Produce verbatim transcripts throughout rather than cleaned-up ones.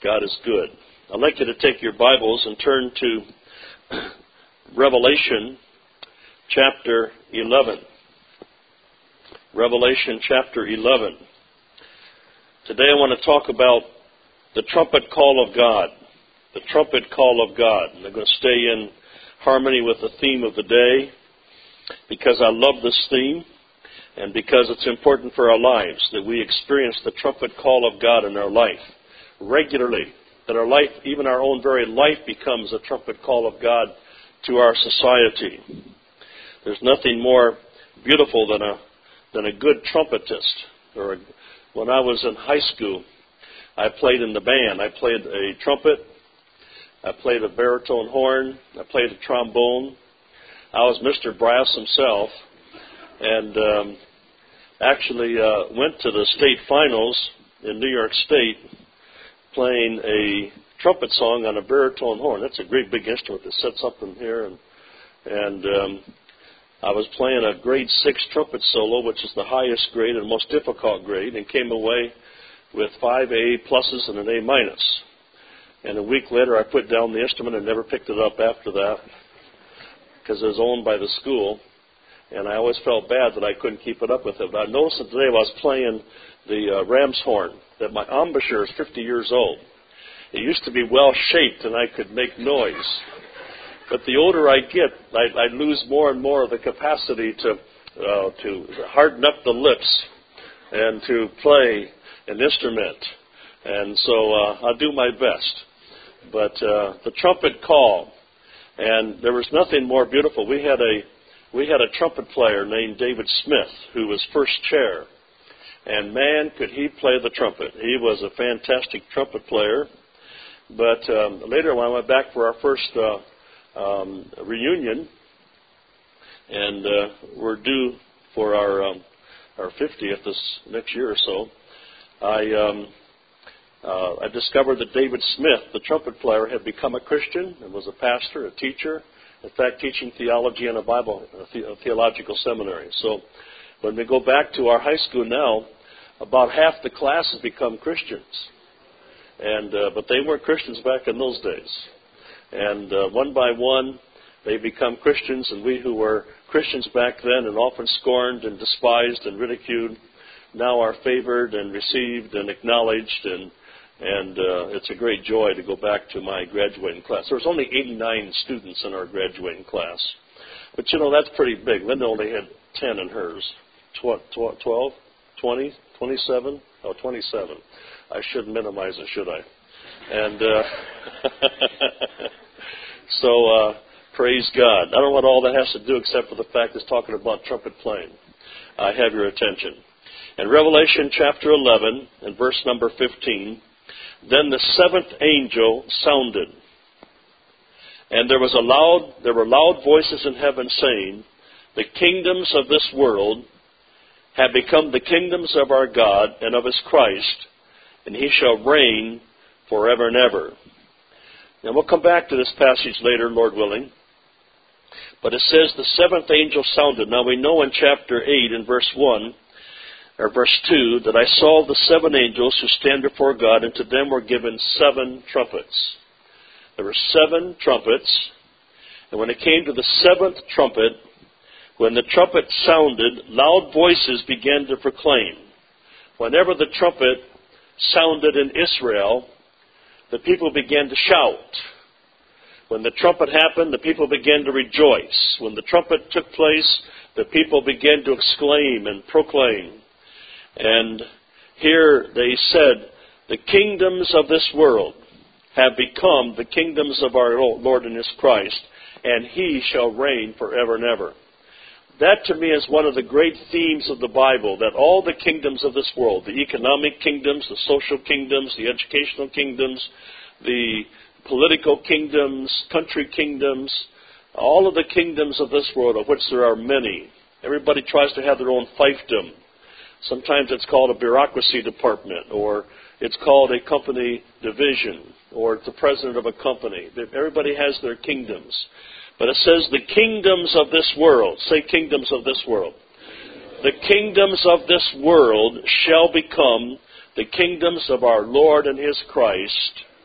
God is good. I'd like you to take your Bibles and turn to Revelation chapter eleven. Revelation chapter eleven. Today I want to talk about the trumpet call of God. The trumpet call of God. And I'm going to stay in harmony with the theme of the day because I love this theme and because it's important for our lives that we experience the trumpet call of God in our life regularly. That our life, even our own very life, becomes a trumpet call of God to our society. There's nothing more beautiful than a than a good trumpetist. Or a, when I was in high school, I played in the band. I played a trumpet. I played a baritone horn. I played a trombone. I was Mister Brass himself, and um, actually uh, went to the state finals in New York State, playing a trumpet song on a baritone horn. That's a great big instrument that sits up in here, and and um, I was playing a grade six trumpet solo, which is the highest grade and most difficult grade, and came away with five A pluses and an A minus. And a week later, I put down the instrument and never picked it up after that because it was owned by the school, and I always felt bad that I couldn't keep it up with it. But I noticed that today I was playing the uh, ram's horn, that my embouchure is fifty years old. It used to be well-shaped and I could make noise. But the older I get, I, I lose more and more of the capacity to uh, to harden up the lips and to play an instrument. And so uh, I'll do my best. But uh, the trumpet call, and there was nothing more beautiful. We had a we had a trumpet player named David Smith who was first chair. And man, could he play the trumpet. He was a fantastic trumpet player. But um, later when I went back for our first uh, um, reunion, and uh, we're due for our um, our fiftieth this next year or so, I um, uh, I discovered that David Smith, the trumpet player, had become a Christian and was a pastor, a teacher, in fact teaching theology in a Bible a the- a theological seminary. So when we go back to our high school now, about half the class has become Christians. And uh, but they weren't Christians back in those days. And uh, one by one, they become Christians, and we who were Christians back then and often scorned and despised and ridiculed now are favored and received and acknowledged, and and uh, it's a great joy to go back to my graduating class. There was only eighty-nine students in our graduating class. But, you know, that's pretty big. Linda only had ten in hers. twelve, twenty, twenty-seven? Oh, twenty-seven. I shouldn't minimize it, should I? And uh, so, uh, praise God. I don't know what all that has to do except for the fact it's talking about trumpet playing. I have your attention. In Revelation chapter eleven, and verse number fifteen, then the seventh angel sounded, and there was a loud, there were loud voices in heaven saying, the kingdoms of this world have become the kingdoms of our God and of his Christ, and he shall reign forever and ever. Now we'll come back to this passage later, Lord willing. But it says the seventh angel sounded. Now we know in chapter eight and verse one, or verse two, that I saw the seven angels who stand before God, and to them were given seven trumpets. There were seven trumpets, and when it came to the seventh trumpet, when the trumpet sounded, loud voices began to proclaim. Whenever the trumpet sounded in Israel, the people began to shout. When the trumpet happened, the people began to rejoice. When the trumpet took place, the people began to exclaim and proclaim. And here they said, the kingdoms of this world have become the kingdoms of our Lord and his Christ, and he shall reign forever and ever. That to me is one of the great themes of the Bible, that all the kingdoms of this world, the economic kingdoms, the social kingdoms, the educational kingdoms, the political kingdoms, country kingdoms, all of the kingdoms of this world, of which there are many. Everybody tries to have their own fiefdom. Sometimes it's called a bureaucracy department, or it's called a company division, or the president of a company. Everybody has their kingdoms. But it says the kingdoms of this world. Say kingdoms of this world. The kingdoms of this world shall become the kingdoms of our Lord and his Christ,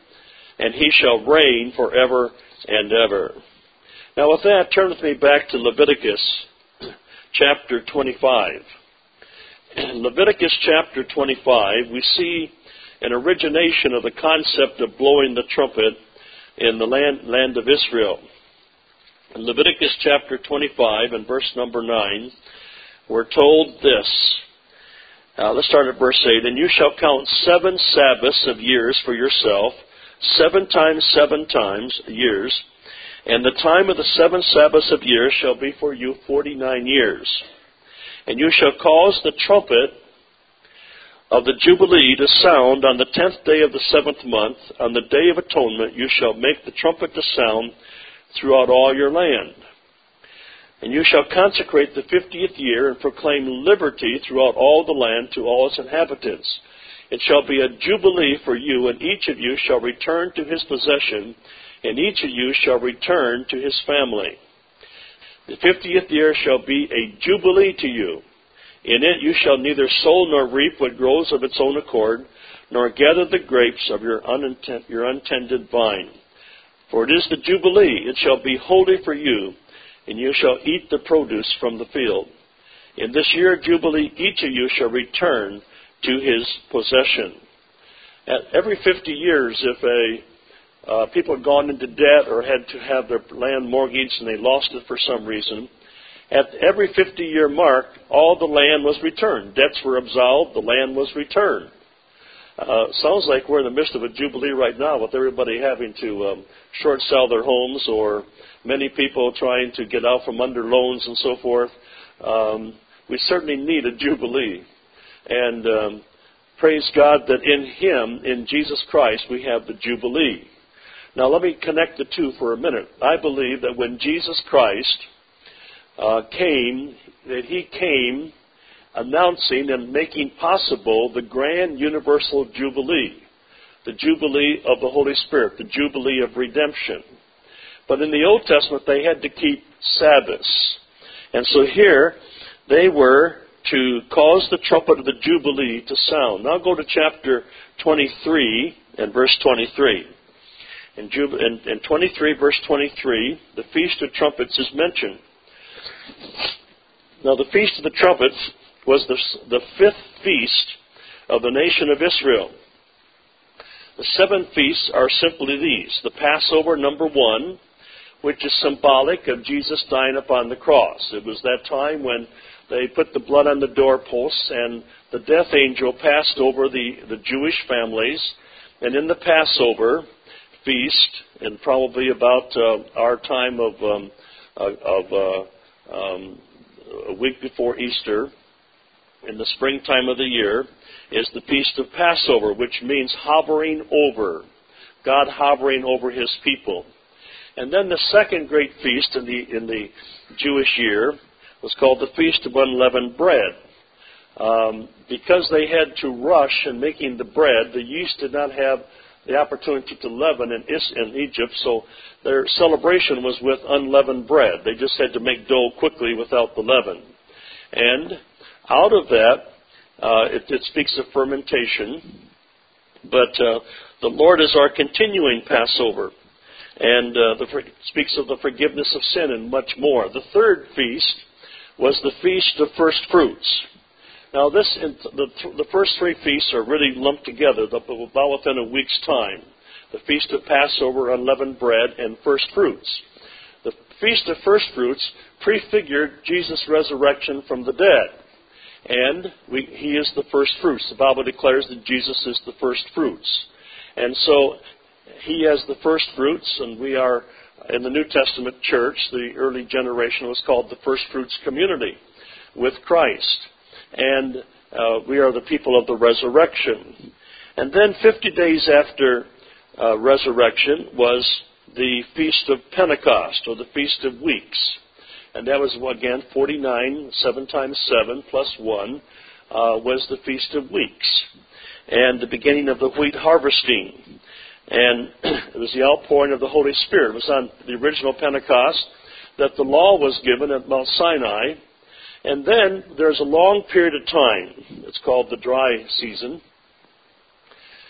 and he shall reign forever and ever. Now with that, turn with me back to Leviticus chapter twenty-five. In Leviticus chapter twenty-five, we see an origination of the concept of blowing the trumpet in the land, land of Israel. In Leviticus chapter twenty-five and verse number nine, we're told this. Uh, let's start at verse eight. And you shall count seven Sabbaths of years for yourself, seven times seven times years, and the time of the seven Sabbaths of years shall be for you forty-nine years. And you shall cause the trumpet of the Jubilee to sound on the tenth day of the seventh month. On the day of atonement you shall make the trumpet to sound throughout all your land. And you shall consecrate the fiftieth year and proclaim liberty throughout all the land to all its inhabitants. It shall be a jubilee for you, and each of you shall return to his possession, and each of you shall return to his family. The fiftieth year shall be a jubilee to you. In it you shall neither sow nor reap what grows of its own accord, nor gather the grapes of your, uninten- your untended vine. For it is the jubilee, it shall be holy for you, and you shall eat the produce from the field. In this year of Jubilee, each of you shall return to his possession. At every fifty years, if a uh, people had gone into debt or had to have their land mortgaged and they lost it for some reason, at every fifty-year mark, all the land was returned. Debts were absolved, the land was returned. Uh, sounds like we're in the midst of a jubilee right now with everybody having to um, short sell their homes, or many people trying to get out from under loans and so forth. Um, we certainly need a jubilee. And um, praise God that in Him, in Jesus Christ, we have the jubilee. Now let me connect the two for a minute. I believe that when Jesus Christ uh, came, that He came announcing and making possible the grand universal jubilee, the jubilee of the Holy Spirit, the jubilee of redemption. But in the Old Testament, they had to keep Sabbaths. And so here, they were to cause the trumpet of the jubilee to sound. Now go to chapter twenty-three and verse twenty-three. In, Jub- in, in twenty-three, verse twenty-three, the Feast of Trumpets is mentioned. Now the Feast of the Trumpets was the, the fifth feast of the nation of Israel. The seven feasts are simply these. The Passover, number one, which is symbolic of Jesus dying upon the cross. It was that time when they put the blood on the doorposts and the death angel passed over the, the Jewish families. And in the Passover feast, and probably about uh, our time of, um, of uh, um, a week before Easter, in the springtime of the year, is the Feast of Passover, which means hovering over, God hovering over His people. And then the second great feast in the in the Jewish year was called the Feast of Unleavened Bread. Um, because they had to rush in making the bread, the yeast did not have the opportunity to leaven in, in Egypt, so their celebration was with unleavened bread. They just had to make dough quickly without the leaven. And out of that, uh, it, it speaks of fermentation, but uh, the Lord is our continuing Passover. And uh, the, speaks of the forgiveness of sin and much more. The third feast was the Feast of First Fruits. Now, this the, the first three feasts are really lumped together about within a week's time. The Feast of Passover, Unleavened Bread, and First Fruits. The Feast of First Fruits prefigured Jesus' resurrection from the dead. And we, He is the first fruits. The Bible declares that Jesus is the first fruits. And so He has the first fruits, and we are, in the New Testament church, the early generation was called the First Fruits Community with Christ. And uh, we are the people of the resurrection. And then fifty days after uh, resurrection was the Feast of Pentecost, or the Feast of Weeks. And that was, again, forty-nine, seven times seven plus one, uh, was the Feast of Weeks. And the beginning of the wheat harvesting. And it was the outpouring of the Holy Spirit. It was on the original Pentecost that the law was given at Mount Sinai. And then there's a long period of time. It's called the dry season.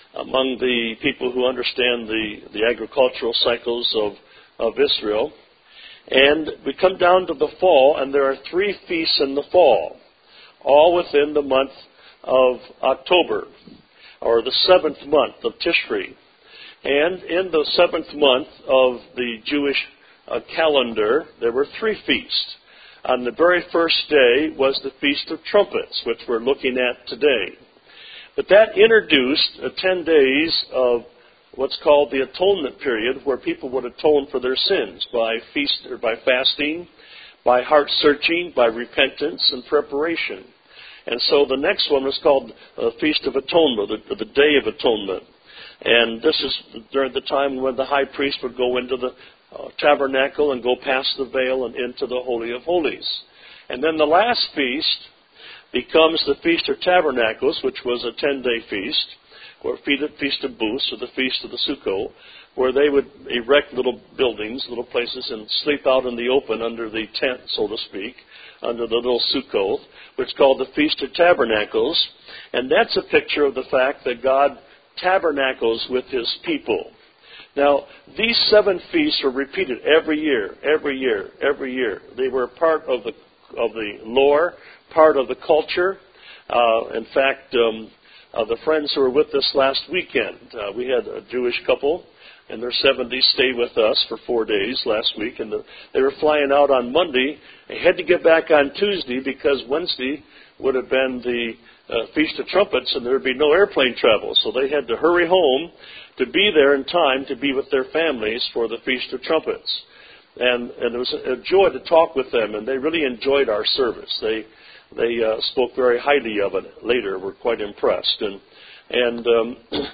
among the people who understand the, the agricultural cycles of, of Israel. And we come down to the fall, and there are three feasts in the fall, all within the month of October, or the seventh month of Tishri. And in the seventh month of the Jewish uh, calendar, there were three feasts. On the very first day was the Feast of Trumpets, which we're looking at today. But that introduced uh, ten days of what's called the atonement period, where people would atone for their sins by feast or by fasting, by heart searching, by repentance and preparation. And so the next one was called the Feast of Atonement, the, the Day of Atonement. And this is during the time when the high priest would go into the uh, tabernacle and go past the veil and into the Holy of Holies. And then the last feast becomes the Feast of Tabernacles, which was a ten-day feast, or Feast of Booths, or the Feast of the Sukkot, where they would erect little buildings, little places, and sleep out in the open under the tent, so to speak, under the little Sukkot, which is called the Feast of Tabernacles. And that's a picture of the fact that God tabernacles with His people. Now, these seven feasts are repeated every year, every year, every year. They were part of the of the lore, part of the culture. Uh, in fact, um, uh, the friends who were with us last weekend, uh, we had a Jewish couple in their seventies stay with us for four days last week, and the, they were flying out on Monday. They had to get back on Tuesday because Wednesday would have been the uh, Feast of Trumpets, and there would be no airplane travel. So they had to hurry home to be there in time to be with their families for the Feast of Trumpets. And, and it was a joy to talk with them, and they really enjoyed our service. They they uh, spoke very highly of it later. Were quite impressed. And and um,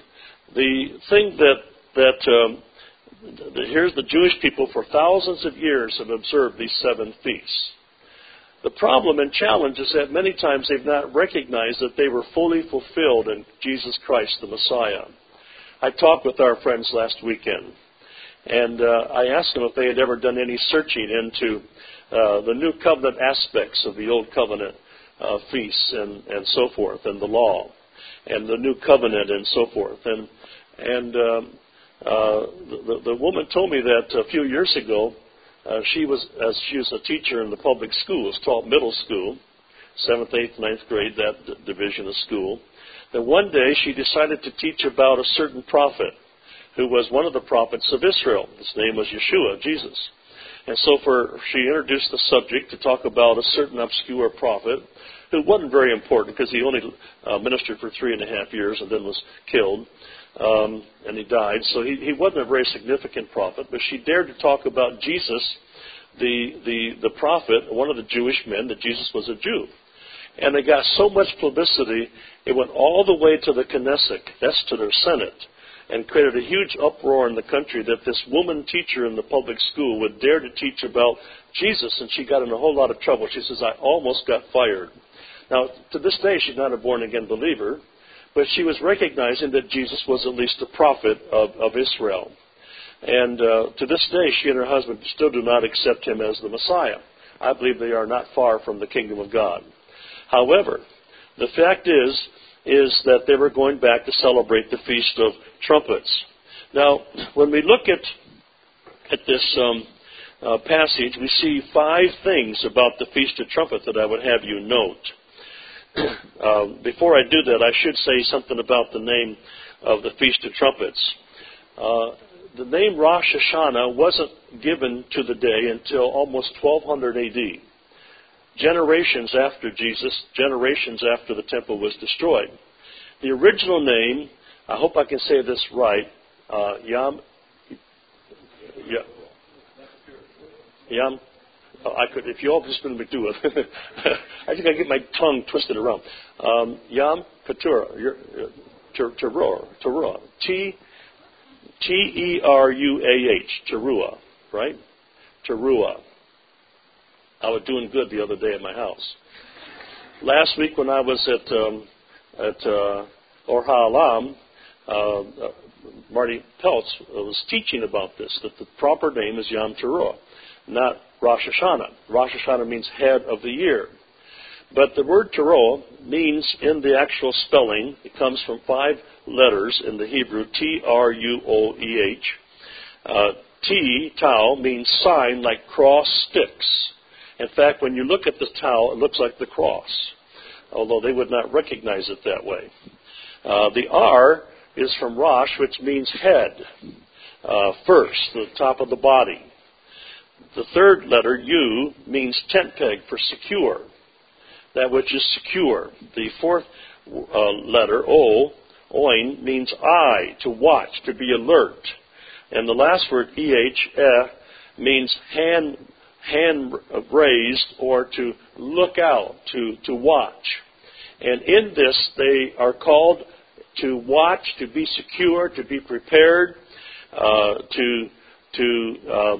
the thing that that um, the, here's the Jewish people for thousands of years have observed these seven feasts. The problem and challenge is that many times they've not recognized that they were fully fulfilled in Jesus Christ, the Messiah. I talked with our friends last weekend, and uh, I asked them if they had ever done any searching into uh, the New Covenant aspects of the Old Covenant uh, feasts and, and so forth, and the law, and the New Covenant and so forth. And and um, uh, the, the woman told me that a few years ago, uh, she was as she was a teacher in the public schools, taught middle school, seventh, eighth, ninth grade, that d- division of school. That one day she decided to teach about a certain prophet who was one of the prophets of Israel. His name was Yeshua, Jesus. And so for she introduced the subject to talk about a certain obscure prophet who wasn't very important because he only uh, ministered for three and a half years and then was killed, um, and he died. So he, he wasn't a very significant prophet, but she dared to talk about Jesus, the, the, the prophet, one of the Jewish men, that Jesus was a Jew. And they got so much publicity, it went all the way to the Knesset, that's to their Senate, and created a huge uproar in the country that this woman teacher in the public school would dare to teach about Jesus, and she got in a whole lot of trouble. She says, I almost got fired. Now, to this day, she's not a born-again believer, but she was recognizing that Jesus was at least a prophet of, of Israel. And uh, to this day, she and her husband still do not accept him as the Messiah. I believe they are not far from the kingdom of God. However, the fact is, is that they were going back to celebrate the Feast of Trumpets. Now, when we look at at this um, uh, passage, we see five things about the Feast of Trumpets that I would have you note. uh, before I do that, I should say something about the name of the Feast of Trumpets. Uh, the name Rosh Hashanah wasn't given to the day until almost twelve hundred A D Generations after Jesus, generations after the temple was destroyed. The original name, I hope I can say this right, uh, Yom, Yom, oh, I could, if you all just going to do it, I think I get my tongue twisted around. Um, Yom Keturah, Teruah, Teruah, T, T E R U A H, Teruah, right? Teruah. I was doing good the other day at my house. Last week when I was at um, at uh, Or Ha'alam, uh, uh, Marty Peltz was teaching about this, that the proper name is Yom Teruah, not Rosh Hashanah. Rosh Hashanah means head of the year. But the word Teruah means, in the actual spelling, it comes from five letters in the Hebrew, T R U O E H. Uh, T, tau, means sign like cross sticks. In fact, when you look at the tau, it looks like the cross, although they would not recognize it that way. Uh, the R is from Rosh, which means head, uh, first, the top of the body. The third letter, U, means tent peg for secure, that which is secure. The fourth uh, letter, O, oin, means eye, to watch, to be alert. And the last word, E H, eh, means hand, hand raised or to look out, to, to watch. And in this, they are called to watch, to be secure, to be prepared, uh, to to uh,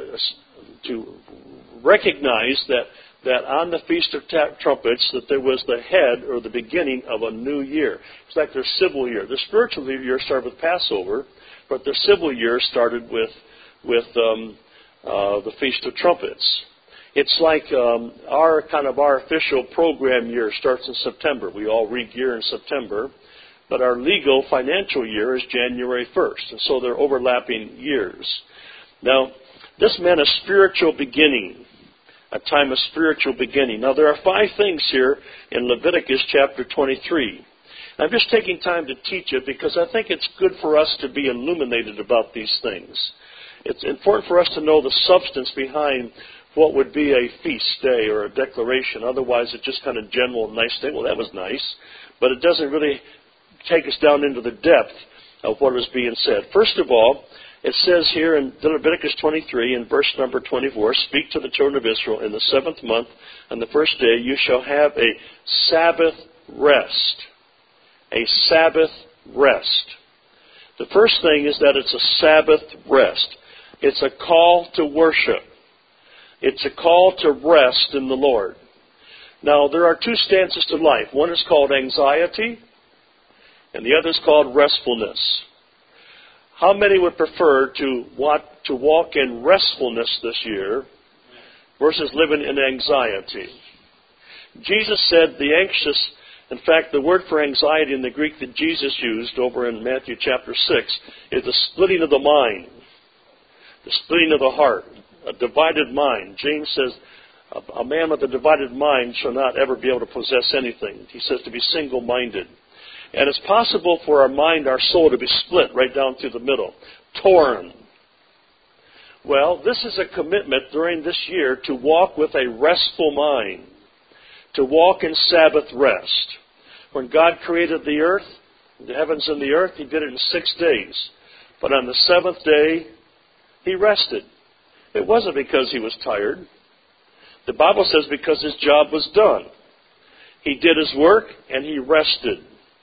to recognize that, that on the Feast of Trumpets that there was the head or the beginning of a new year. It's like their civil year. The spiritual year started with Passover, but their civil year started with with um, uh, the Feast of Trumpets. It's like um, our kind of our official program year starts in September. We all re-gear in September. But our legal financial year is January first. And so they're overlapping years. Now, this meant a spiritual beginning, a time of spiritual beginning. Now, there are five things here in Leviticus chapter twenty-three. I'm just taking time to teach it because I think it's good for us to be illuminated about these things. It's important for us to know the substance behind what would be a feast day or a declaration. Otherwise, it's just kind of general, nice thing. Well, that was nice. But it doesn't really take us down into the depth of what is being said. First of all, it says here in Leviticus twenty-three, in verse number twenty-four, "Speak to the children of Israel, in the seventh month, on the first day, you shall have a Sabbath rest." A Sabbath rest. The first thing is that it's a Sabbath rest. It's a call to worship. It's a call to rest in the Lord. Now, there are two stances to life. One is called anxiety, and the other is called restfulness. How many would prefer to walk, to walk in restfulness this year versus living in anxiety? Jesus said the anxious, in fact, the word for anxiety in the Greek that Jesus used over in Matthew chapter six is the splitting of the mind, the splitting of the heart, a divided mind. James says, a man with a divided mind shall not ever be able to possess anything. He says to be single-minded. And it's possible for our mind, our soul, to be split right down through the middle, torn. Well, this is a commitment during this year to walk with a restful mind, to walk in Sabbath rest. When God created the earth, the heavens and the earth, He did it in six days. But on the seventh day, He rested. It wasn't because He was tired. The Bible says because His job was done. He did His work and He rested.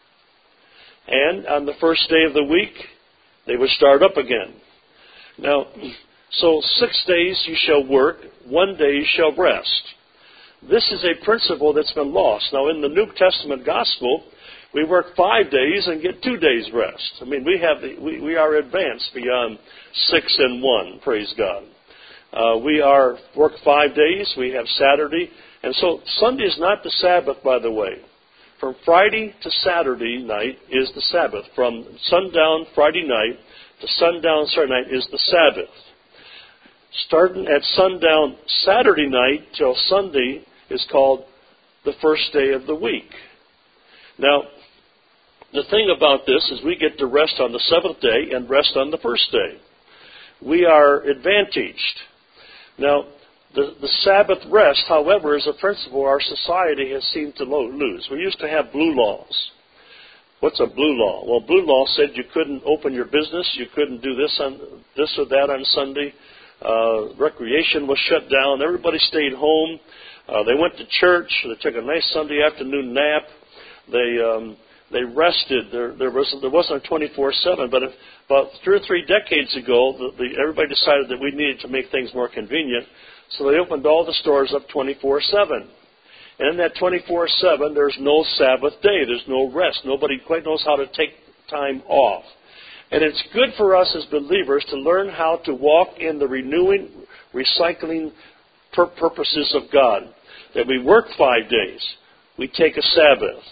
And on the first day of the week, they would start up again. Now, so six days you shall work, one day you shall rest. This is a principle that's been lost. Now, in the New Testament gospel, we work five days and get two days rest. I mean, we have the, we, we are advanced beyond six and one, praise God. Uh, we are work five days, we have Saturday, and so Sunday is not the Sabbath, by the way. From Friday to Saturday night is the Sabbath. From sundown Friday night to sundown Saturday night is the Sabbath. Starting at sundown Saturday night till Sunday is called the first day of the week. Now, the thing about this is we get to rest on the seventh day and rest on the first day. We are advantaged. Now, the, the Sabbath rest, however, is a principle our society has seemed to lose. We used to have blue laws. What's a blue law? Well, blue law said you couldn't open your business, you couldn't do this on this or that on Sunday. Uh, recreation was shut down. Everybody stayed home. Uh, they went to church. They took a nice Sunday afternoon nap. They um, they rested. There there wasn't there wasn't a twenty-four seven. But if, about two or three decades ago, the, the, everybody decided that we needed to make things more convenient. So they opened all the stores up twenty-four seven. And in that twenty-four seven, there's no Sabbath day. There's no rest. Nobody quite knows how to take time off. And it's good for us as believers to learn how to walk in the renewing, recycling pur- purposes of God. That we work five days. We take a Sabbath.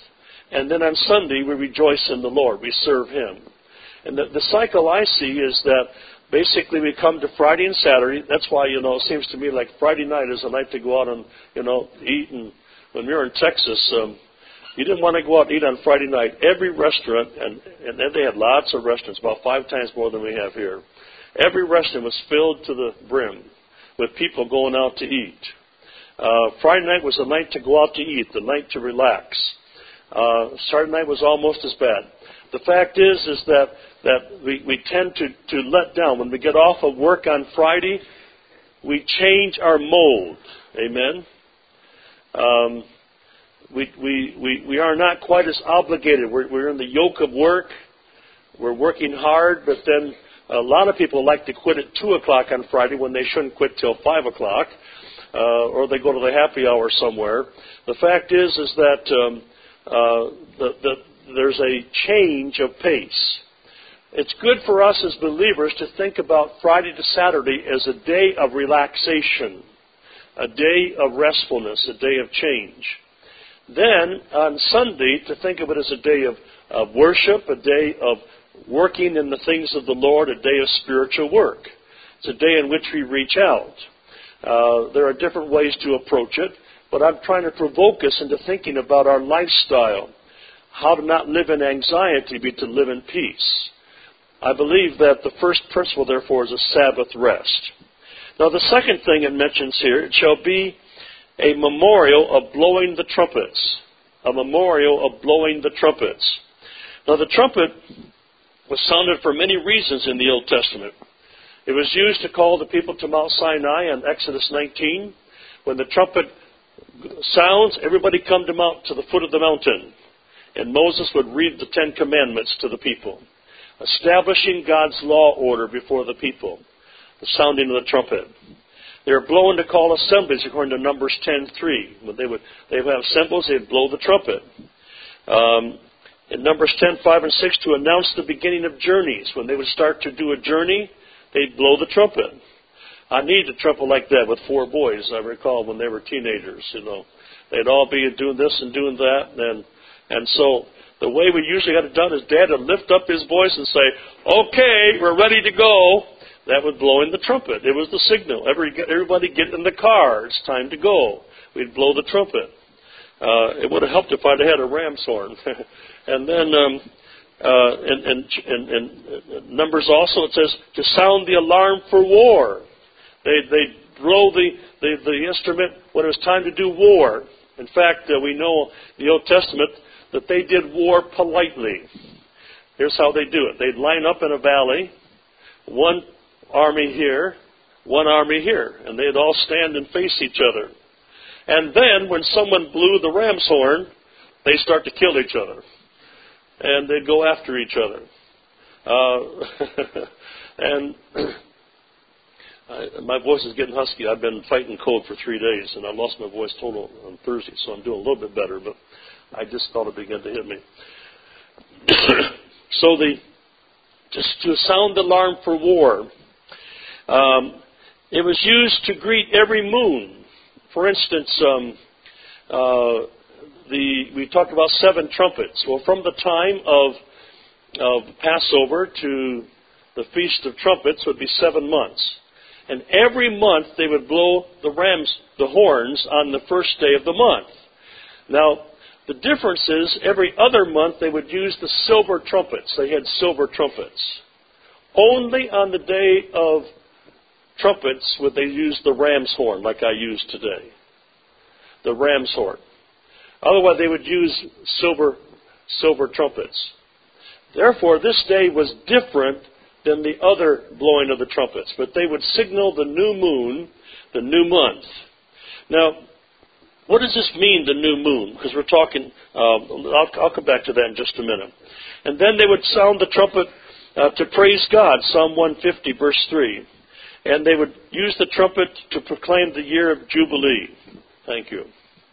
And then on Sunday, we rejoice in the Lord. We serve Him. And the, the cycle I see is that basically we come to Friday and Saturday. That's why, you know, it seems to me like Friday night is a night to go out and, you know, eat. And when we were in Texas, um, you didn't want to go out and eat on Friday night. Every restaurant, and, and they had lots of restaurants, about five times more than we have here. Every restaurant was filled to the brim with people going out to eat. Uh, Friday night was the night to go out to eat, the night to relax. Uh, Saturday night was almost as bad. The fact is, is that, that we, we tend to, to let down. When we get off of work on Friday, we change our mold. Amen? Um, we, we, we, we are not quite as obligated. We're, we're in the yoke of work. We're working hard, but then a lot of people like to quit at two o'clock on Friday when they shouldn't quit till five o'clock, uh, or they go to the happy hour somewhere. The fact is, is that um, uh, the, the, there's a change of pace. It's good for us as believers to think about Friday to Saturday as a day of relaxation, a day of restfulness, a day of change. Then, on Sunday, to think of it as a day of, of worship, a day of working in the things of the Lord, a day of spiritual work. It's a day in which we reach out. Uh, there are different ways to approach it, but I'm trying to provoke us into thinking about our lifestyle, how to not live in anxiety, but to live in peace. I believe that the first principle, therefore, is a Sabbath rest. Now, the second thing it mentions here, it shall be a memorial of blowing the trumpets. A memorial of blowing the trumpets. Now, the trumpet was sounded for many reasons in the Old Testament. It was used to call the people to Mount Sinai in Exodus nineteen. When the trumpet sounds, everybody come to Mount to the foot of the mountain. And Moses would read the Ten Commandments to the people, establishing God's law order before the people, the sounding of the trumpet. They were blowing to call assemblies according to Numbers ten three. When they would they would have assemblies, they'd blow the trumpet. Um, in Numbers ten five and six, to announce the beginning of journeys. When they would start to do a journey, they'd blow the trumpet. I needed a trumpet like that with four boys, I recall, when they were teenagers. You know, they'd all be doing this and doing that. And, and so the way we usually got it done is Dad would lift up his voice and say, "Okay, we're ready to go." That would blow in the trumpet. It was the signal. Every, everybody get in the car. It's time to go. We'd blow the trumpet. Uh, it would have helped if I'd had a ram's horn. And then um, uh, in, in, in, in Numbers also it says to sound the alarm for war. They they blow the, the, the instrument when it was time to do war. In fact, uh, we know in the Old Testament that they did war politely. Here's how they do it. They'd line up in a valley, one army here, one army here, and they'd all stand and face each other. And then when someone blew the ram's horn, they start to kill each other. And they'd go after each other. Uh, and I, my voice is getting husky. I've been fighting cold for three days, and I lost my voice total on Thursday, so I'm doing a little bit better, but I just felt it begin to hit me. So the just to sound the alarm for war, um, it was used to greet every moon. For instance, um, uh, the we talked about seven trumpets. Well, from the time of of Passover to the Feast of Trumpets would be seven months. And every month they would blow the rams, the horns, on the first day of the month. Now, the difference is every other month they would use the silver trumpets. They had silver trumpets. Only on the day of trumpets would they use the ram's horn like I use today. The ram's horn. Otherwise they would use silver silver trumpets. Therefore, this day was different than the other blowing of the trumpets. But they would signal the new moon, the new month. Now, what does this mean, the new moon? Because we're talking, uh, I'll, I'll come back to that in just a minute. And then they would sound the trumpet uh, to praise God, Psalm one fifty, verse three. And they would use the trumpet to proclaim the year of Jubilee. Thank you.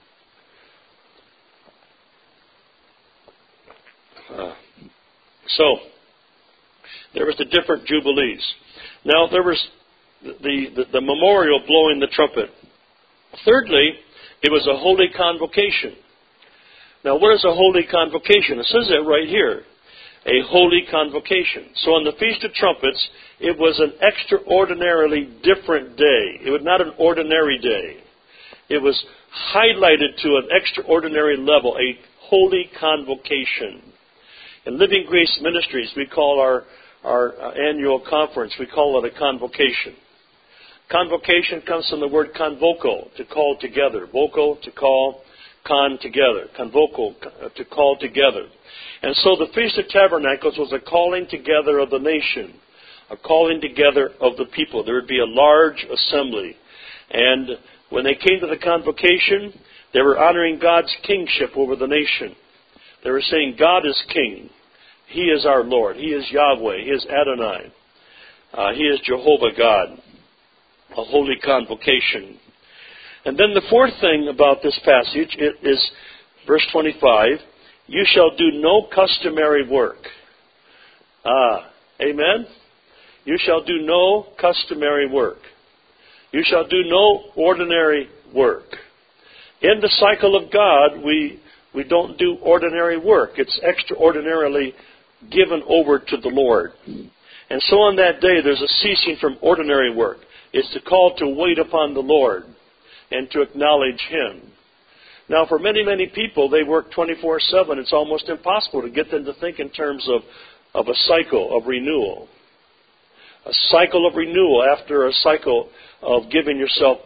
Uh, so, there was the different Jubilees. Now, there was the, the, the memorial blowing the trumpet. Thirdly, it was a holy convocation. Now, what is a holy convocation? It says it right here. A holy convocation. So on the Feast of Trumpets, it was an extraordinarily different day. It was not an ordinary day. It was highlighted to an extraordinary level, a holy convocation. In Living Grace Ministries, we call our, our annual conference, we call it a convocation. Convocation comes from the word convoco, to call together. Voco, to call, con, together. Convoco, to call together. And so the Feast of Tabernacles was a calling together of the nation, a calling together of the people. There would be a large assembly. And when they came to the convocation, they were honoring God's kingship over the nation. They were saying, God is king. He is our Lord. He is Yahweh. He is Adonai. Uh, he is Jehovah God. A holy convocation. And then the fourth thing about this passage it is verse twenty-five. You shall do no customary work. Ah, amen? You shall do no customary work. You shall do no ordinary work. In the cycle of God, we we don't do ordinary work. It's extraordinarily given over to the Lord. And so on that day, there's a ceasing from ordinary work. It's the call to wait upon the Lord and to acknowledge Him. Now, for many, many people, they work twenty-four seven. It's almost impossible to get them to think in terms of, of a cycle of renewal. A cycle of renewal after a cycle of giving yourself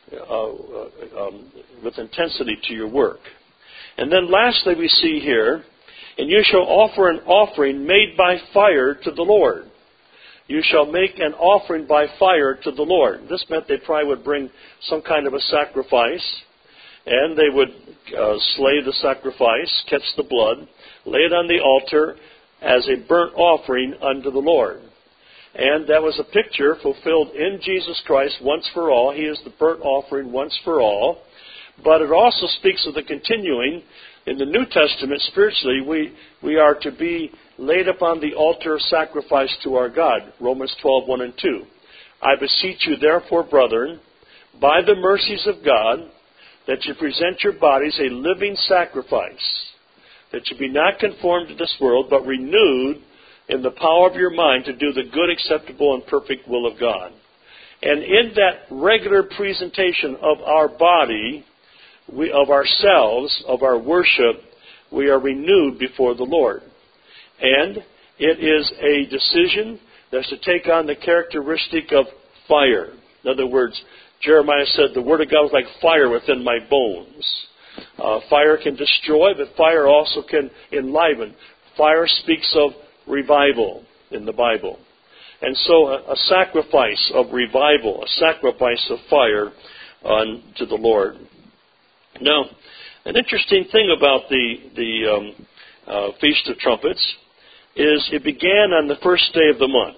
uh, um, with intensity to your work. And then lastly, we see here, and you shall offer an offering made by fire to the Lord. You shall make an offering by fire to the Lord. This meant they probably would bring some kind of a sacrifice, and they would uh, slay the sacrifice, catch the blood, lay it on the altar as a burnt offering unto the Lord. And that was a picture fulfilled in Jesus Christ once for all. He is the burnt offering once for all. But it also speaks of the continuing. In the New Testament, spiritually, we, we are to be laid upon the altar of sacrifice to our God. Romans twelve, one and two. I beseech you, therefore, brethren, by the mercies of God, that you present your bodies a living sacrifice, that you be not conformed to this world, but renewed in the power of your mind to do the good, acceptable, and perfect will of God. And in that regular presentation of our body, we, of ourselves, of our worship, we are renewed before the Lord. And it is a decision that's to take on the characteristic of fire. In other words, Jeremiah said, the Word of God was like fire within my bones. Uh, fire can destroy, but fire also can enliven. Fire speaks of revival in the Bible. And so a, a sacrifice of revival, a sacrifice of fire unto the Lord. Now, an interesting thing about the, the um, uh, Feast of Trumpets is it began on the first day of the month.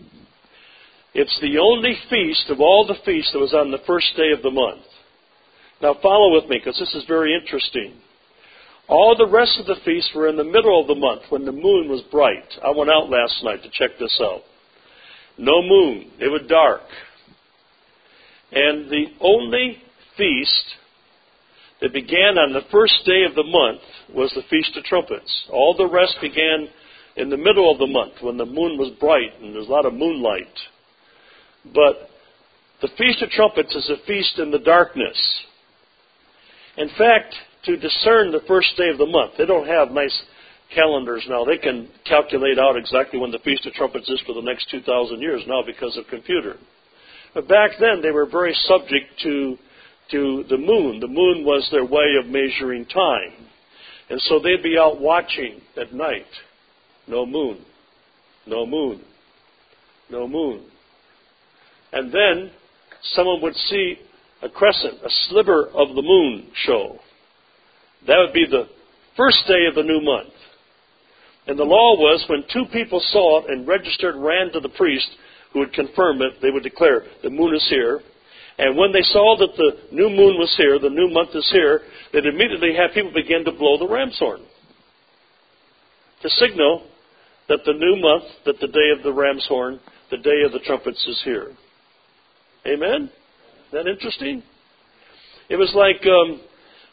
It's the only feast of all the feasts that was on the first day of the month. Now follow with me, because this is very interesting. All the rest of the feasts were in the middle of the month when the moon was bright. I went out last night to check this out. No moon. It was dark. And the only feast that began on the first day of the month was the Feast of Trumpets. All the rest began in the middle of the month when the moon was bright and there was a lot of moonlight. But the Feast of Trumpets is a feast in the darkness. In fact, to discern the first day of the month, they don't have nice calendars now. They can calculate out exactly when the Feast of Trumpets is for the next two thousand years now because of computer. But back then, they were very subject to, to the moon. The moon was their way of measuring time. And so they'd be out watching at night. No moon. No moon. No moon. And then someone would see a crescent, a sliver of the moon show. That would be the first day of the new month. And the law was when two people saw it and registered, ran to the priest who would confirm it, they would declare the moon is here. And when they saw that the new moon was here, the new month is here, they'd immediately have people begin to blow the ram's horn to signal that the new month, that the day of the ram's horn, the day of the trumpets is here. Amen? Isn't that interesting? It was like um,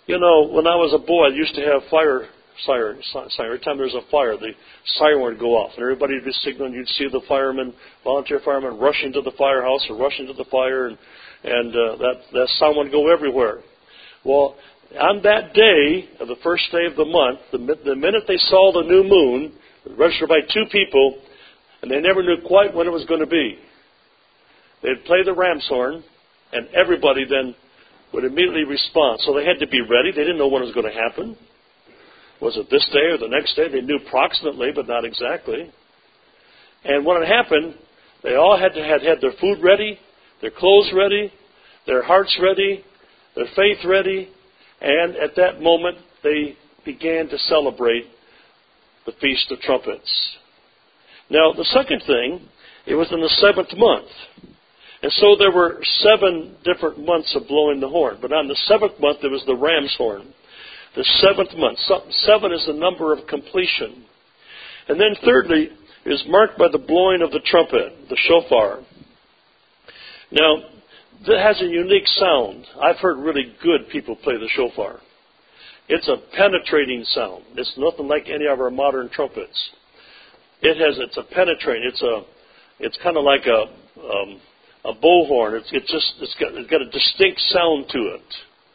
You know, when I was a boy, I used to have fire siren. siren. Every time there was a fire, the siren would go off. And everybody would be signaling. You'd see the firemen, volunteer firemen, rush into the firehouse or rush into the fire. And, and uh, that, that sound would go everywhere. Well, on that day, of the first day of the month, the, the minute they saw the new moon, registered by two people, and they never knew quite when it was going to be. They'd play the ram's horn, and everybody then would immediately respond. So they had to be ready. They didn't know when it was going to happen. Was it this day or the next day? They knew approximately, but not exactly. And when it happened, they all had to have had their food ready, their clothes ready, their hearts ready, their faith ready, and at that moment they began to celebrate the Feast of Trumpets. Now, the second thing, it was in the seventh month. And so there were seven different months of blowing the horn. But on the seventh month, there was the ram's horn. The seventh month. Seven is the number of completion. And then thirdly, it is marked by the blowing of the trumpet, the shofar. Now, that has a unique sound. I've heard really good people play the shofar. It's a penetrating sound. It's nothing like any of our modern trumpets. It has, it's a penetrating, it's a, it's kind of like a, um, a bullhorn. It's, it's just, it's got, it's got a distinct sound to it.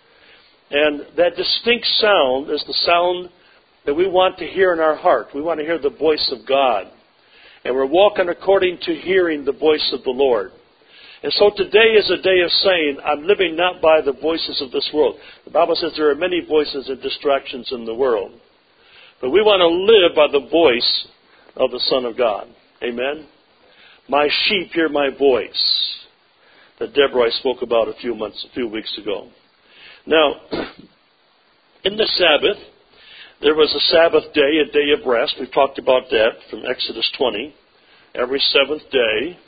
And that distinct sound is the sound that we want to hear in our heart. We want to hear the voice of God. And we're walking according to hearing the voice of the Lord. And so today is a day of saying, I'm living not by the voices of this world. The Bible says there are many voices and distractions in the world. But we want to live by the voice of the Son of God. Amen? My sheep hear my voice, that Deborah spoke about a few months, a few weeks ago. Now, in the Sabbath, there was a Sabbath day, a day of rest. We've talked about that from Exodus twenty, every seventh day.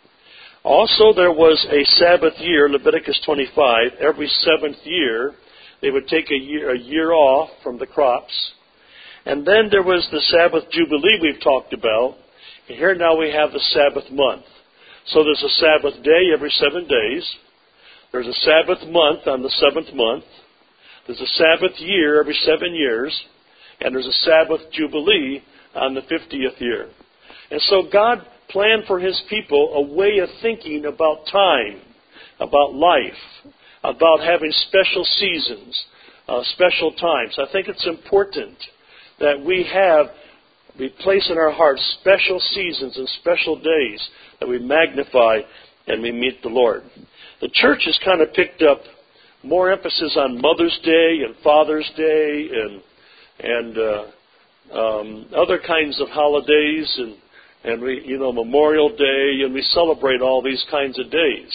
Also, there was a Sabbath year, Leviticus twenty-five. Every seventh year, they would take a year, a year off from the crops. And then there was the Sabbath Jubilee we've talked about. And here now we have the Sabbath month. So there's a Sabbath day every seven days. There's a Sabbath month on the seventh month. There's a Sabbath year every seven years. And there's a Sabbath Jubilee on the fiftieth year. And so God planned for His people a way of thinking about time, about life, about having special seasons, uh, special times. I think it's important that we have, we place in our hearts special seasons and special days that we magnify and we meet the Lord. The church has kind of picked up more emphasis on Mother's Day and Father's Day and and uh, um, other kinds of holidays, and and we, you know, Memorial Day, and we celebrate all these kinds of days.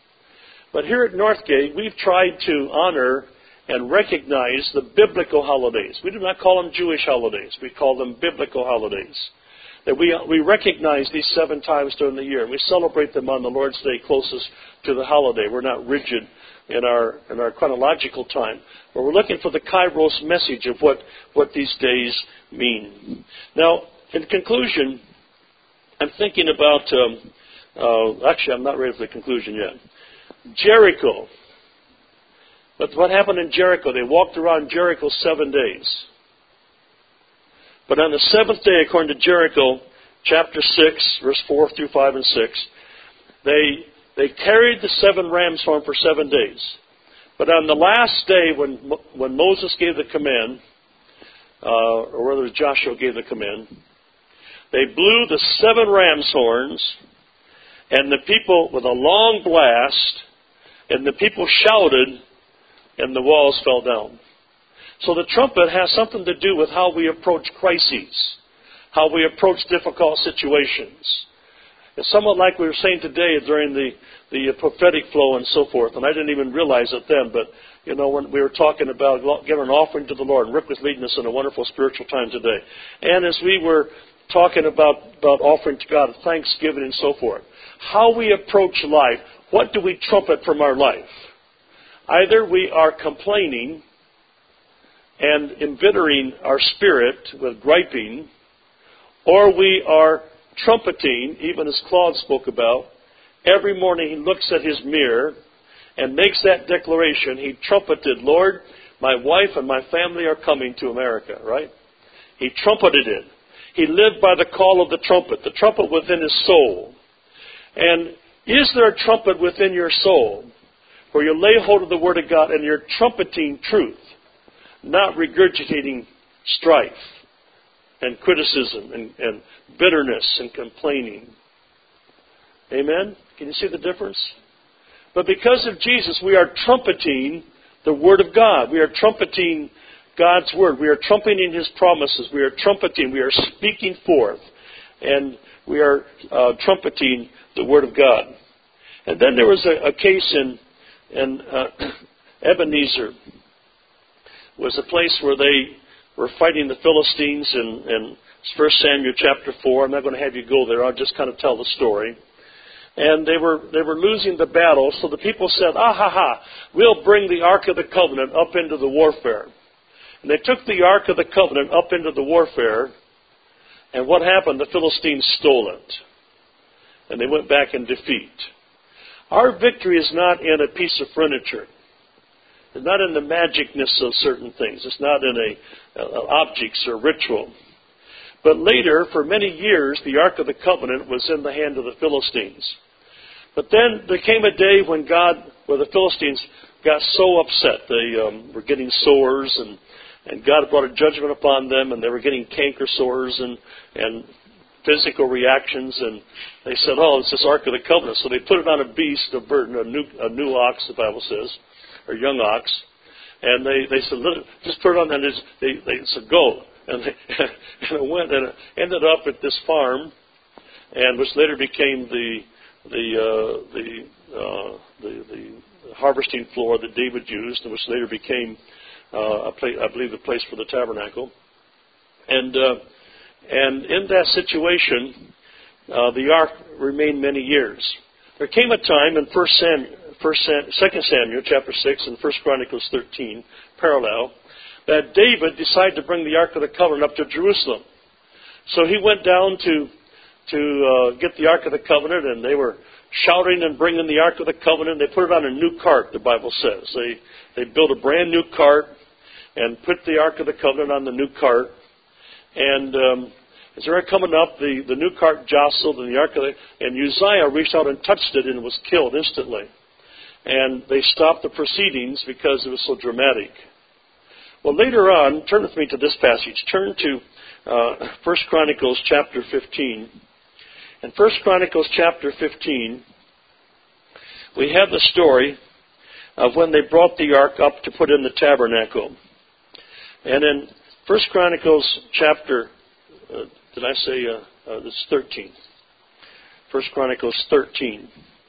But here at Northgate, we've tried to honor and recognize the biblical holidays. We do not call them Jewish holidays. We call them biblical holidays. That we we recognize these seven times during the year, and we celebrate them on the Lord's Day closest to the holiday. We're not rigid in our in our chronological time, but we're looking for the Kairos message of what, what these days mean. Now, in conclusion, I'm thinking about, um, uh, actually I'm not ready for the conclusion yet. Jericho. But what happened in Jericho? They walked around Jericho seven days. But on the seventh day, according to Jericho, chapter six, verse four through five and six, they they carried the seven ram's horn for seven days. But on the last day, when when Moses gave the command, uh, or whether Joshua gave the command, they blew the seven ram's horns, and the people, with a long blast, and the people shouted, and the walls fell down. So the trumpet has something to do with how we approach crises, how we approach difficult situations. It's somewhat like we were saying today during the, the prophetic flow and so forth, and I didn't even realize it then, but, you know, when we were talking about giving an offering to the Lord, and Rick was leading us in a wonderful spiritual time today. And as we were talking about, about offering to God, thanksgiving and so forth, how we approach life, what do we trumpet from our life? Either we are complaining and embittering our spirit with griping, or we are trumpeting, even as Claude spoke about. Every morning he looks at his mirror and makes that declaration. He trumpeted, Lord, My wife and my family are coming to America, right? He trumpeted it. He lived by the call of the trumpet, the trumpet within his soul. And is there a trumpet within your soul where you lay hold of the Word of God and you're trumpeting truth, not regurgitating strife and criticism and, and bitterness and complaining? Amen? Can you see the difference? But because of Jesus, we are trumpeting the Word of God. We are trumpeting God's Word. We are trumpeting His promises. We are trumpeting. We are speaking forth. And we are uh, trumpeting the Word of God. And then there was a, a case in, in uh, Ebenezer. It was a place where they were fighting the Philistines in, in First Samuel chapter four. I'm not going to have you go there. I'll just kind of tell the story. And they were they were losing the battle, so the people said, ah, ha, ha, we'll bring the Ark of the Covenant up into the warfare. And they took the Ark of the Covenant up into the warfare, and what happened? The Philistines stole it. And they went back in defeat. Our victory is not in a piece of furniture. It's not in the magicness of certain things. It's not in a, uh, objects or ritual. But later, for many years, the Ark of the Covenant was in the hand of the Philistines. But then there came a day when God, where the Philistines got so upset. They um, were getting sores, and, and God brought a judgment upon them, and they were getting canker sores and, and physical reactions. And they said, oh, it's this Ark of the Covenant. So they put it on a beast, a burden, a new, a new ox, the Bible says, or young ox. And they, they said, Let it, just put it on, and they, they said, go. And, they, and it went and it ended up at this farm, and which later became the the uh, the, uh, the the harvesting floor that David used, and which later became uh, a place, I believe, the place for the tabernacle. And uh, and in that situation, uh, the ark remained many years. There came a time in First Samuel, First Sam, Second Samuel, chapter six, and First Chronicles thirteen, parallel, that David decided to bring the Ark of the Covenant up to Jerusalem. So he went down to to uh, get the Ark of the Covenant, and they were shouting and bringing the Ark of the Covenant. They put it on a new cart, the Bible says. They they built a brand new cart and put the Ark of the Covenant on the new cart. And um, as they were coming up, the, the new cart jostled, and the Ark of the, and Uzziah reached out and touched it and was killed instantly. And they stopped the proceedings because it was so dramatic. Well, later on, turn with me to this passage. Turn to uh, First Chronicles chapter fifteen. In First Chronicles chapter fifteen, we have the story of when they brought the ark up to put in the tabernacle. And in First Chronicles chapter, uh, did I say, uh, uh, it's thirteen. First Chronicles thirteen.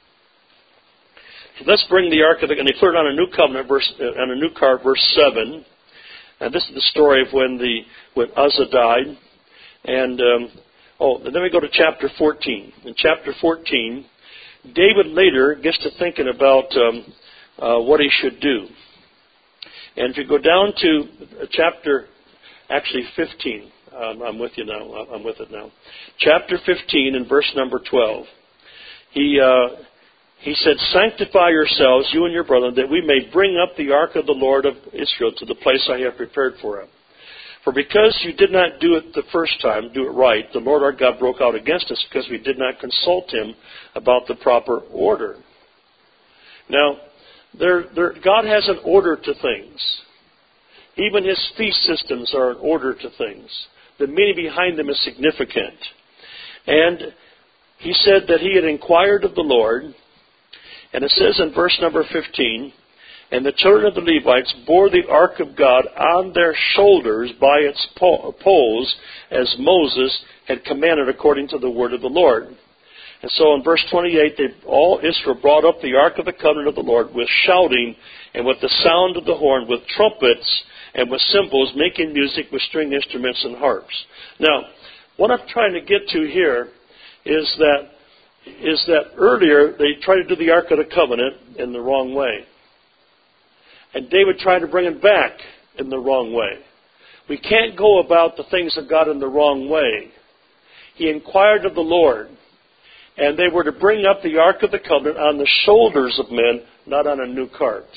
So let's bring the ark of the, and they put it on a new covenant, verse, uh, on a new cart, verse seven. And this is the story of when the when Uzzah died. And um, oh, and then we go to chapter fourteen. In chapter fourteen, David later gets to thinking about um, uh, what he should do. And if you go down to chapter, actually fifteen, um, I'm with you now. I'm with it now. Chapter fifteen and verse number twelve. He. Uh, He said, sanctify yourselves, you and your brethren, that we may bring up the ark of the Lord of Israel to the place I have prepared for him. For because you did not do it the first time, do it right, the Lord our God broke out against us because we did not consult him about the proper order. Now, there, there, God has an order to things. Even his feast systems are an order to things. The meaning behind them is significant. And he said that he had inquired of the Lord. And it says in verse number fifteen, and the children of the Levites bore the ark of God on their shoulders by its poles, as Moses had commanded according to the word of the Lord. And so in verse twenty-eight, they, all Israel brought up the ark of the covenant of the Lord with shouting and with the sound of the horn, with trumpets and with cymbals, making music with string instruments and harps. Now, what I'm trying to get to here is that is that earlier they tried to do the Ark of the Covenant in the wrong way. And David tried to bring it back in the wrong way. We can't go about the things of God in the wrong way. He inquired of the Lord, and they were to bring up the Ark of the Covenant on the shoulders of men, not on a new cart.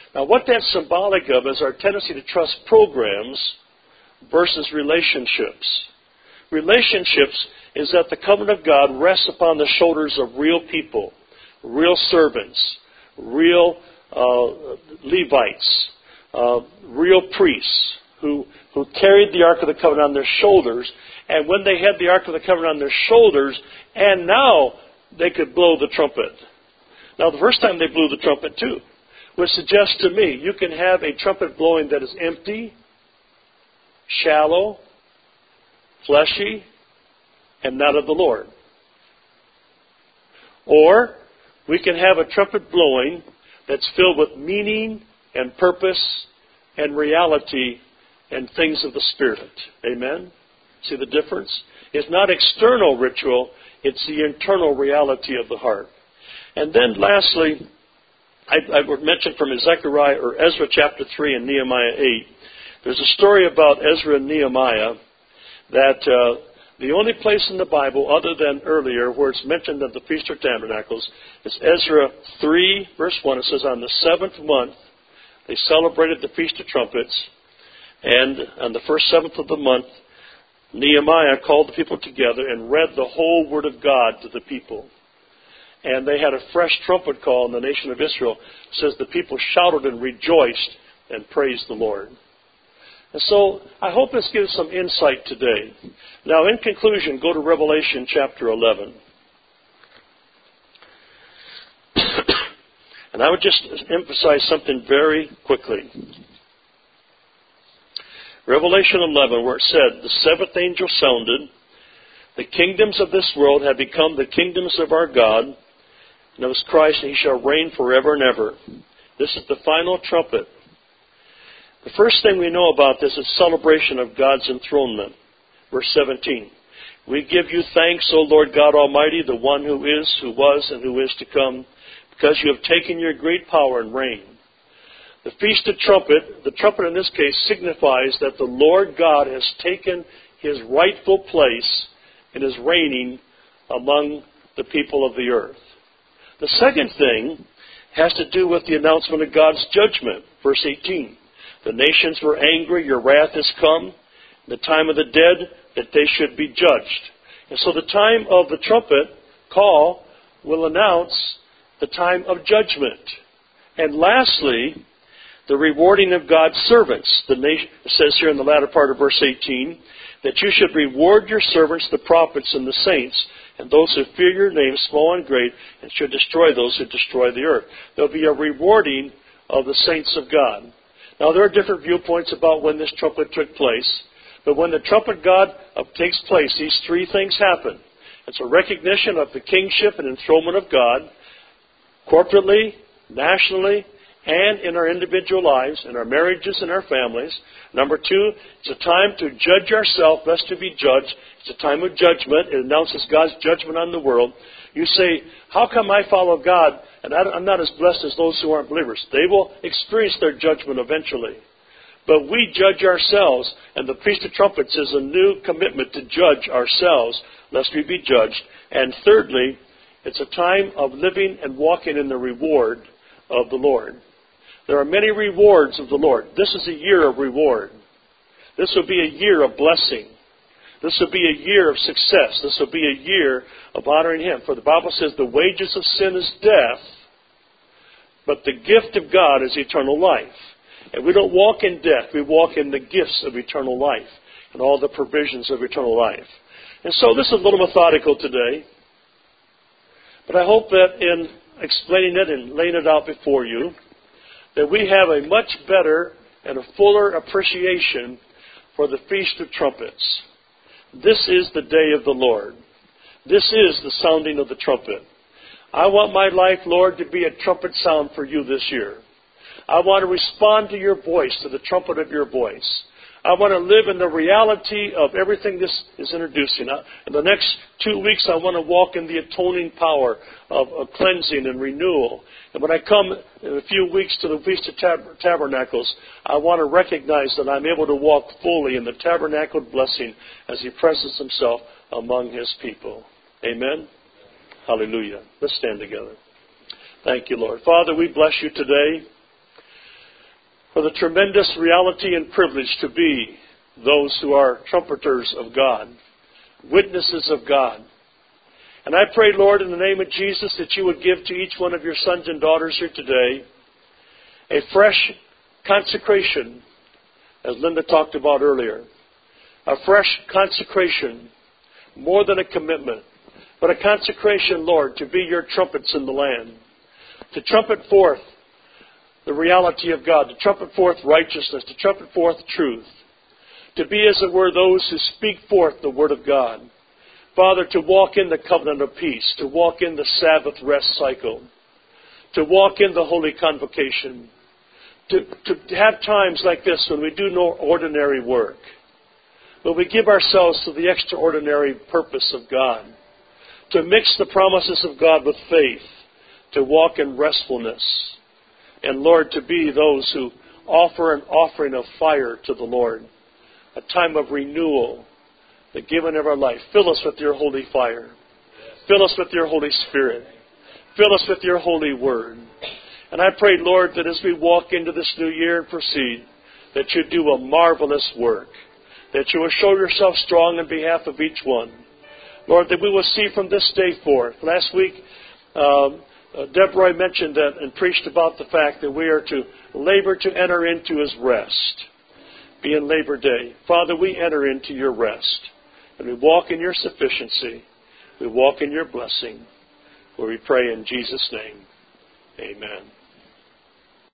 Now, what that's symbolic of is our tendency to trust programs versus relationships. Relationships is that the covenant of God rests upon the shoulders of real people, real servants, real uh, Levites, uh, real priests who, who carried the Ark of the Covenant on their shoulders. And when they had the Ark of the Covenant on their shoulders, and now they could blow the trumpet. Now, the first time they blew the trumpet too, which suggests to me you can have a trumpet blowing that is empty, shallow, fleshy, and not of the Lord. Or we can have a trumpet blowing that's filled with meaning and purpose and reality and things of the Spirit. Amen? See the difference? It's not external ritual, it's the internal reality of the heart. And then lastly, I, I would mention from Zechariah or Ezra chapter three and Nehemiah eight, there's a story about Ezra and Nehemiah that uh, the only place in the Bible other than earlier where it's mentioned of the Feast of Tabernacles is Ezra three verse one. It says, on the seventh month they celebrated the Feast of Trumpets, and on the first seventh of the month Nehemiah called the people together and read the whole Word of God to the people. And they had a fresh trumpet call in the nation of Israel. It says the people shouted and rejoiced and praised the Lord. And so I hope this gives some insight today. Now, in conclusion, go to Revelation chapter eleven. And I would just emphasize something very quickly. Revelation eleven, where it said, the seventh angel sounded, the kingdoms of this world have become the kingdoms of our God, and of his Christ, and he shall reign forever and ever. This is the final trumpet. The first thing we know about this is celebration of God's enthronement. Verse seventeen. We give you thanks, O Lord God Almighty, the one who is, who was, and who is to come, because you have taken your great power and reign. The Feast of Trumpet, the trumpet in this case signifies that the Lord God has taken his rightful place and is reigning among the people of the earth. The second thing has to do with the announcement of God's judgment. Verse eighteen. The nations were angry, your wrath is come, the time of the dead, that they should be judged. And so the time of the trumpet call will announce the time of judgment. And lastly, the rewarding of God's servants. The nation, it says here in the latter part of verse eighteen, that you should reward your servants, the prophets and the saints, and those who fear your name, small and great, and should destroy those who destroy the earth. There will be a rewarding of the saints of God. Now, there are different viewpoints about when this trumpet took place, but when the trumpet God takes place, these three things happen. It's a recognition of the kingship and enthronement of God, corporately, nationally, and in our individual lives, in our marriages and our families. Number two, it's a time to judge ourselves, lest we be judged. It's a time of judgment. It announces God's judgment on the world. You say, how come I follow God and I'm not as blessed as those who aren't believers? They will experience their judgment eventually. But we judge ourselves, and the Feast of Trumpets is a new commitment to judge ourselves, lest we be judged. And thirdly, it's a time of living and walking in the reward of the Lord. There are many rewards of the Lord. This is a year of reward. This will be a year of blessing. This will be a year of success. This will be a year of honoring Him. For the Bible says the wages of sin is death, but the gift of God is eternal life. And we don't walk in death. We walk in the gifts of eternal life and all the provisions of eternal life. And so this is a little methodical today. But I hope that in explaining it and laying it out before you, that we have a much better and a fuller appreciation for the Feast of Trumpets. This is the day of the Lord. This is the sounding of the trumpet. I want my life, Lord, to be a trumpet sound for you this year. I want to respond to your voice, to the trumpet of your voice. I want to live in the reality of everything this is introducing. In the next two weeks, I want to walk in the atoning power of, of cleansing and renewal. And when I come in a few weeks to the Feast of Tab- Tabernacles, I want to recognize that I'm able to walk fully in the tabernacled blessing as He presents Himself among His people. Amen? Hallelujah. Let's stand together. Thank you, Lord. Father, we bless you today. for the tremendous reality and privilege to be those who are trumpeters of God, witnesses of God. And I pray, Lord, in the name of Jesus, that you would give to each one of your sons and daughters here today a fresh consecration, as Linda talked about earlier. A fresh consecration, more than a commitment, but a consecration, Lord, to be your trumpets in the land, to trumpet forth the reality of God, to trumpet forth righteousness, to trumpet forth truth, to be, as it were, those who speak forth the Word of God. Father, to walk in the covenant of peace, to walk in the Sabbath rest cycle, to walk in the holy convocation, to, to have times like this when we do no ordinary work, when we give ourselves to the extraordinary purpose of God, to mix the promises of God with faith, to walk in restfulness, and, Lord, to be those who offer an offering of fire to the Lord, a time of renewal, the giving of our life. Fill us with your holy fire. Fill us with your Holy Spirit. Fill us with your holy word. And I pray, Lord, that as we walk into this new year and proceed, that you do a marvelous work, that you will show yourself strong on behalf of each one. Lord, that we will see from this day forth. Last week, um, uh, Deborah mentioned that and preached about the fact that we are to labor to enter into his rest, being Labor Day. Father, we enter into your rest, and we walk in your sufficiency. We walk in your blessing, where we pray in Jesus' name. Amen.